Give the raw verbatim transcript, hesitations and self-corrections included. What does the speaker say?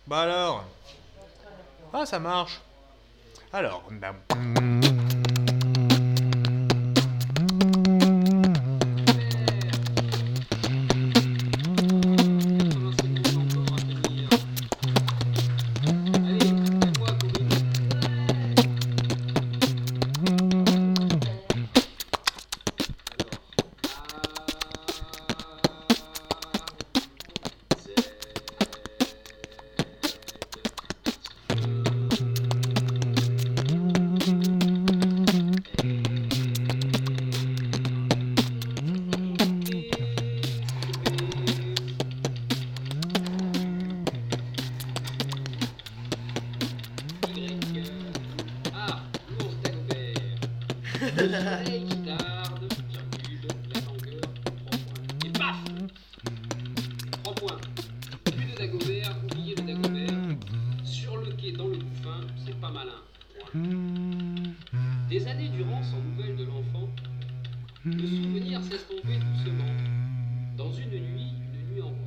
Bah alors. Ah, ça marche. Alors. bah- Soleil qui tarde, virgule, la longueur, trois points. Et paf trois points. Plus de Dagobert, oubliez le Dagobert. Sur le quai, dans le bouffin, c'est pas malin. Point. Des années durant, sans nouvelles de l'enfant, le souvenir s'estompait doucement. Dans une nuit, une nuit en